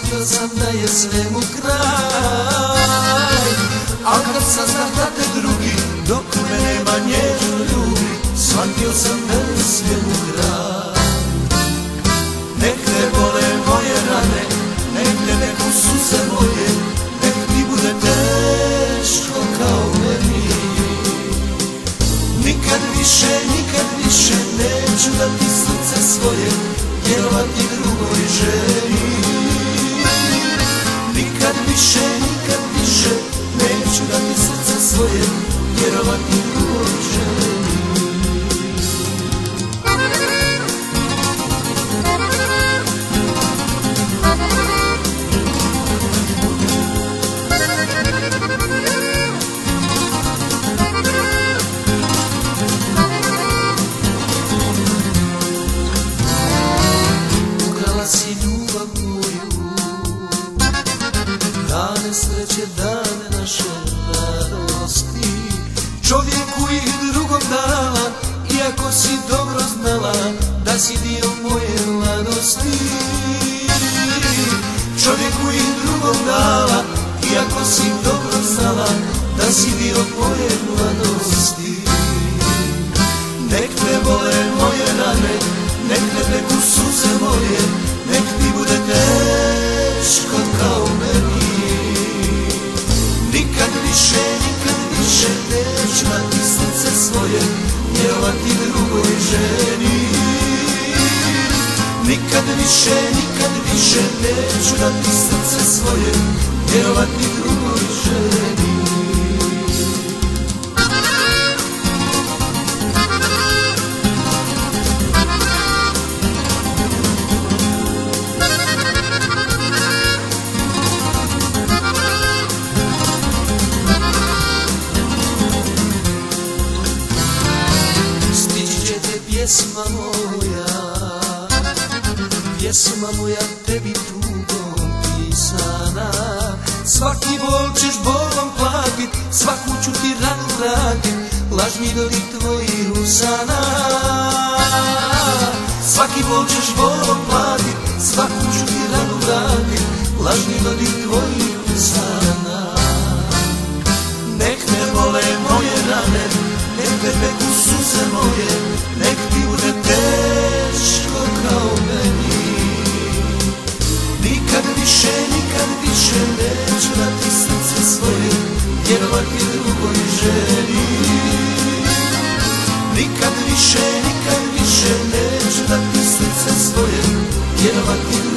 Shvatio sam da je svemu kraj, al kad saznam da te drugi dok me nema nježno ljubi, shvatio sam da je svemu kraj. Nek te bole moje rane, nek te neku suze moje, nek ti bude teško kao meni. Nikad više neću dati srce svoje vjerovati drugoj ženi. Nikad više neću dati srce svoje vjerovati drugoj ženi. Si ljubav moju, dane sreće, dane naše radosti, čovjeku ih drugom dala, iako si dobro znala da si dio moje mladosti. Čovjeku ih drugom dala, iako si dobro znala da si dio moje mladosti. Nek te bole moje rane, nek te teku suze moje, nek ti bude teško kao meni. Nikad više neću dati srce svoje vjerovati drugoj ženi. Nikad više neću dati srce svoje vjerovati drugoj ženi. Pjesma moja tebi tugom pisana, svaki bol ćeš bolom platit, svaku ću ti ranu vratit, lažni dodik tvojih usana. Svaki bol ćeš bolom platit, svaku ću ti ranu vratit, lažni dodik tvojih usana. Nek me bole moje rane, nek te teku suze moje, nek ti bude teško kao meni. Nikad više neću dati srce svoje vjerovati drugoj ženi. Nikad više neću dati srce svoje vjerovati drugoj ženi.